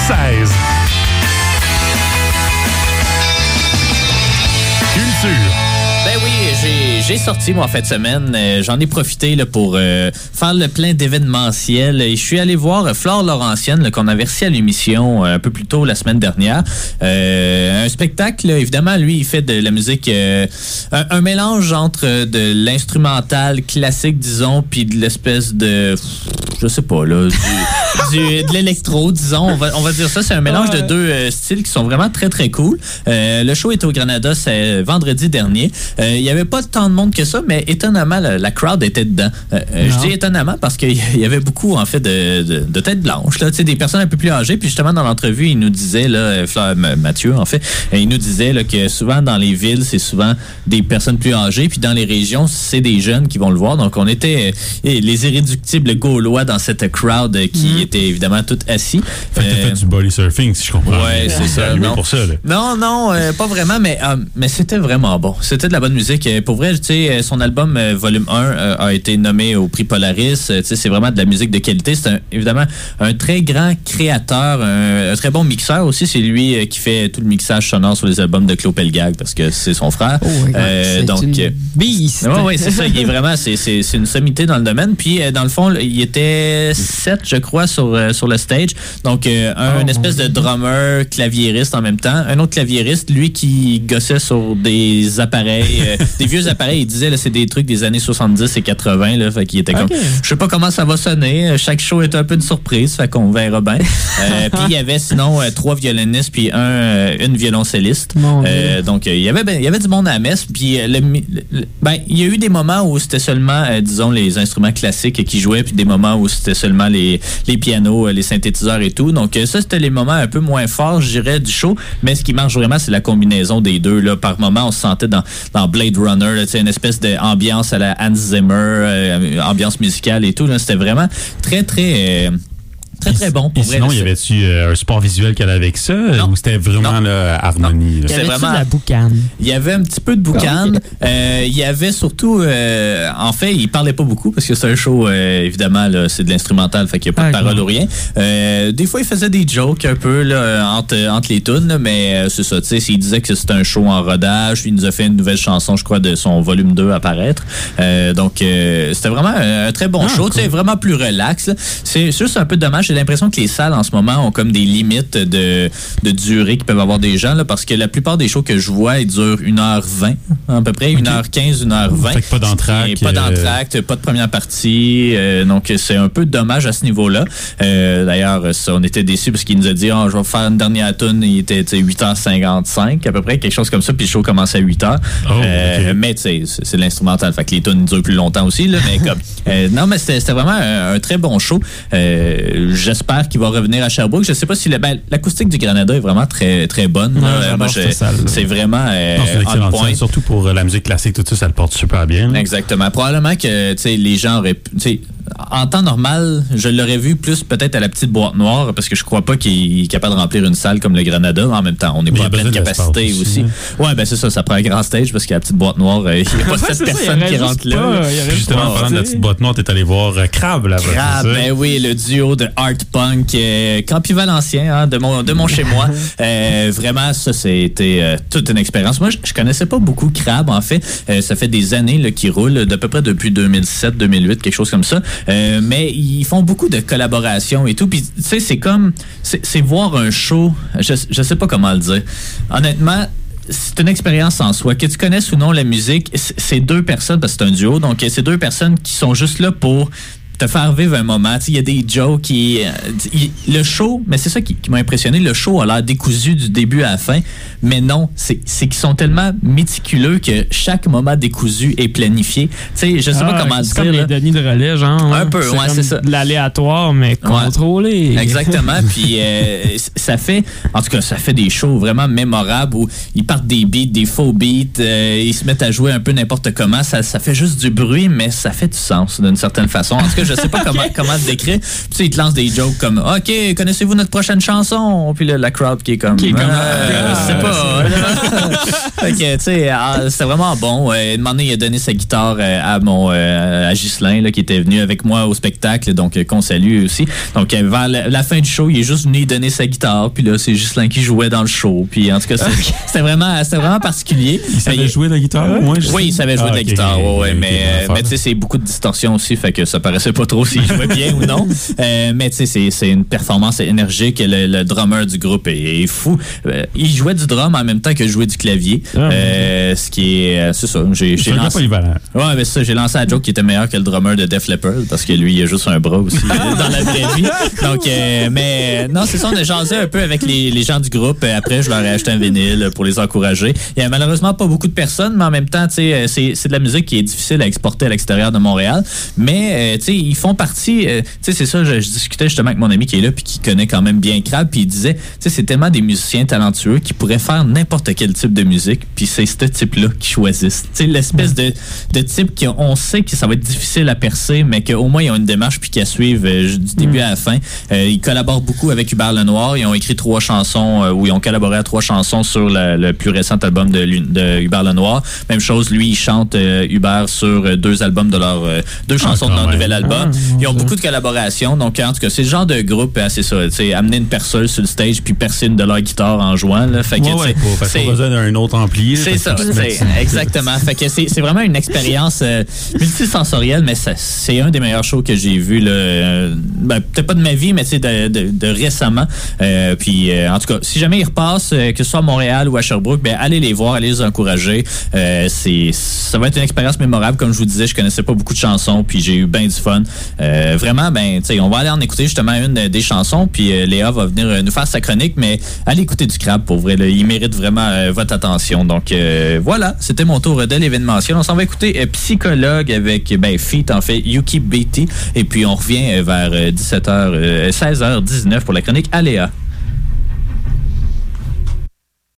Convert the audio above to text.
16. Culture. Ben oui, j'ai sorti, moi, en fin de semaine. J'en ai profité là, pour faire le plein d'événementiels. Et je suis allé voir Flore Laurentienne, là, qu'on avait reçu à l'émission un peu plus tôt la semaine dernière. Un spectacle, là, évidemment, lui, il fait de la musique... un mélange entre de l'instrumental classique, disons, puis de l'espèce de... Je sais pas, là... de l'électro, disons. On va dire ça. C'est un mélange de deux styles qui sont vraiment très, très cool. Le show était au Granada, c'est vendredi dernier. Il n'y avait pas tant de monde que ça, mais étonnamment, la crowd était dedans. Je dis étonnamment parce qu'il y avait beaucoup, en fait, de têtes blanches, là, des personnes un peu plus âgées. Puis justement, dans l'entrevue, il nous disait, là, Mathieu, en fait, il nous disait là, que souvent, dans les villes, c'est souvent des personnes plus âgées. Puis dans les régions, c'est des jeunes qui vont le voir. Donc, on était les irréductibles gaulois dans cette crowd qui était évidemment tout assis. Fait que t'as fait du body surfing, si je comprends. Ouais, c'est ça. Non. Pour ça, là. Non, pas vraiment, mais c'était vraiment bon. C'était de la bonne musique. Pour vrai, tu sais, son album Volume 1 a été nommé au prix Polaris. Tu sais, c'est vraiment de la musique de qualité. C'est évidemment un très grand créateur, un très bon mixeur aussi. C'est lui qui fait tout le mixage sonore sur les albums de Claude Pelgag parce que c'est son frère. Donc, une beast. Oui, c'est ça. Il est vraiment, c'est une sommité dans le domaine. Puis, dans le fond, il était 7, je crois, sur le stage. Donc, un espèce de drummer, claviériste en même temps. Un autre claviériste, lui, qui gossait sur des appareils, des vieux appareils. Il disait, là, c'est des trucs des années 70 et 80. Là, fait qu'il était comme, je sais pas comment ça va sonner. Chaque show est un peu une surprise. Fait qu'on verra bien. Puis, il y avait sinon 3 violonistes puis une violoncelliste. Donc, il y avait du monde à la messe. Puis, il y a eu des moments où c'était seulement, disons, les instruments classiques qui jouaient, puis des moments où c'était seulement les pianos, les synthétiseurs et tout. Donc, ça, c'était les moments un peu moins forts, je dirais, du show. Mais ce qui marche vraiment, c'est la combinaison des deux. Là. Par moment, on se sentait dans Blade Runner, là, une espèce d'ambiance à la Hans Zimmer, ambiance musicale et tout. Là. C'était vraiment très, très... très bon pour vrai. Sinon, y avait-tu un support visuel qu'elle avait avec ça? Non. Ou c'était vraiment harmonie? Il y avait vraiment de la boucane. Il y avait un petit peu de boucane. Il y avait surtout... en fait, il parlait pas beaucoup parce que c'est un show, évidemment, là, c'est de l'instrumental, fait qu'il n'y a pas de parole ou rien. Des fois, il faisait des jokes un peu là, entre les tunes, là, mais c'est ça. Tu sais, il disait que c'était un show en rodage. Il nous a fait une nouvelle chanson, je crois, de son volume 2 apparaître. Donc, c'était vraiment un très bon show. Tu sais, vraiment plus relax. Là. C'est juste un peu dommage. J'ai l'impression que les salles en ce moment ont comme des limites de durée qui peuvent avoir des gens, là, parce que la plupart des shows que je vois, ils durent 1h20, à peu près, 1h15, 1h20. Fait que pas d'entracte. Pas d'entracte, pas de première partie. Donc, c'est un peu dommage à ce niveau-là. D'ailleurs, on était déçus parce qu'il nous a dit, je vais faire une dernière tune. Il était 8h55, à peu près, quelque chose comme ça, puis le show commençait à 8h. Mais, tu sais, c'est l'instrumental. Fait que les tunes durent plus longtemps aussi, là, mais comme... non, mais c'était vraiment un très bon show. J'espère qu'il va revenir à Sherbrooke. Je sais pas si l'acoustique du Granada est vraiment très, très bonne. Moi, c'est vraiment c'est une excellente scène, surtout pour la musique classique, tout ça, ça le porte super bien. Là. Exactement. Probablement que les gens auraient... En temps normal, je l'aurais vu plus peut-être à la petite boîte noire parce que je crois pas qu'il est capable de remplir une salle comme le Granada. En même temps, on n'est pas à pleine capacité aussi. Ouais, ben c'est ça prend un grand stage parce qu'à la petite boîte noire, il n'y a pas cette personne qui rentre là. Justement, en parlant de la petite boîte noire, t'es allé voir Crab là-bas. Crab, ben oui, le duo de art punk Campi Valencien, de mon chez moi. Vraiment, ça, c'était toute une expérience. Moi, je connaissais pas beaucoup Crab, en fait. Ça fait des années là, qu'ils roulent, d'à peu près depuis 2007, 2008, quelque chose comme ça. Mais ils font beaucoup de collaborations et tout. Puis, tu sais, c'est comme... C'est voir un show... Je sais pas comment le dire. Honnêtement... C'est une expérience en soi. Que tu connaisses ou non la musique, c'est deux personnes, parce que c'est un duo, donc c'est deux personnes qui sont juste là pour te faire vivre un moment. Il y a des jokes le show, mais c'est ça qui m'a impressionné, le show a l'air décousu du début à la fin, mais non, c'est qu'ils sont tellement méticuleux que chaque moment décousu est planifié. Je sais pas comment le dire. C'est comme les Denis de relais, genre. Un peu, ouais, c'est ça. De l'aléatoire, mais contrôlé. Exactement, puis ça fait des shows vraiment mémorables où ils partent des beats, des faux beats, ils se mettent à jouer un peu n'importe comment, ça fait juste du bruit, mais ça fait du sens d'une certaine façon. En tout cas, là, je sais pas comment se décrire. Puis il te lance des jokes comme OK, connaissez-vous notre prochaine chanson? Puis là, la crowd qui est comme je sais pas. Fait que, tu sais, c'était vraiment bon. Un moment donné, il a donné sa guitare à Ghislain, là, qui était venu avec moi au spectacle, donc qu'on salue aussi. Donc, vers la fin du show, il est juste venu donner sa guitare, puis là, c'est Ghislain qui jouait dans le show. Puis en tout cas, c'était vraiment particulier. Il savait jouer de la guitare? Oui, il savait jouer de la guitare, mais tu sais, c'est beaucoup de distorsion aussi, fait que ça paraissait pas trop s'il jouait bien ou non. Mais tu sais, c'est une performance énergique. Le drummer du groupe est fou. Il jouait du drum en même temps que jouait du clavier. Ce qui est... c'est ça. J'ai lancé... Ouais, mais ça, j'ai lancé la joke qui était meilleur que le drummer de Def Leppard, parce que lui, il a juste un bras aussi dans la vraie vie. Donc, mais non, c'est ça, on a jasé un peu avec les gens du groupe. Après, je leur ai acheté un vinyle pour les encourager. Il y a malheureusement pas beaucoup de personnes, mais en même temps, tu sais, c'est de la musique qui est difficile à exporter à l'extérieur de Montréal. Mais, tu sais, ils font partie... tu sais, c'est ça, je discutais justement avec mon ami qui est là puis qui connaît quand même bien Crab, puis il disait, tu sais, c'est tellement des musiciens talentueux qui pourraient faire n'importe quel type de musique, puis c'est ce type-là qui choisissent. Tu sais, l'espèce de type qu'on sait que ça va être difficile à percer, mais qu'au moins ils ont une démarche puis qu'ils suivent du début à la fin. Ils collaborent beaucoup avec Hubert Lenoir. Ils ont écrit 3 chansons, ou ils ont collaboré à 3 chansons sur le plus récent album de Hubert Lenoir. Même chose, lui, il chante Hubert sur 2 albums de leur 2 chansons de leur nouvel album. Ils ont beaucoup de collaborations. Donc, en tout cas, c'est le genre de groupe, c'est ça, tu sais, amener une perceuse sur le stage puis percer une de leur guitare en jouant. Là. Fait que, parce qu'on a besoin d'un autre ampli. C'est ça, exactement. Fait que c'est vraiment une expérience multisensorielle, mais c'est un des meilleurs shows que j'ai vu, là, peut-être pas de ma vie, mais de récemment. Puis, en tout cas, si jamais ils repassent, que ce soit à Montréal ou à Sherbrooke, allez les voir, allez les encourager. Ça va être une expérience mémorable. Comme je vous disais, je connaissais pas beaucoup de chansons, puis j'ai eu bien du fun. Vraiment, on va aller en écouter justement une des chansons, puis Léa va venir nous faire sa chronique, mais allez écouter du Crab, pour vrai, là, il mérite vraiment votre attention. Donc, voilà, c'était mon tour de l'événementiel. On s'en va écouter Psychologue avec feat, en fait, Yuki Beatty, et puis on revient vers 16h19 pour la chronique Aléa.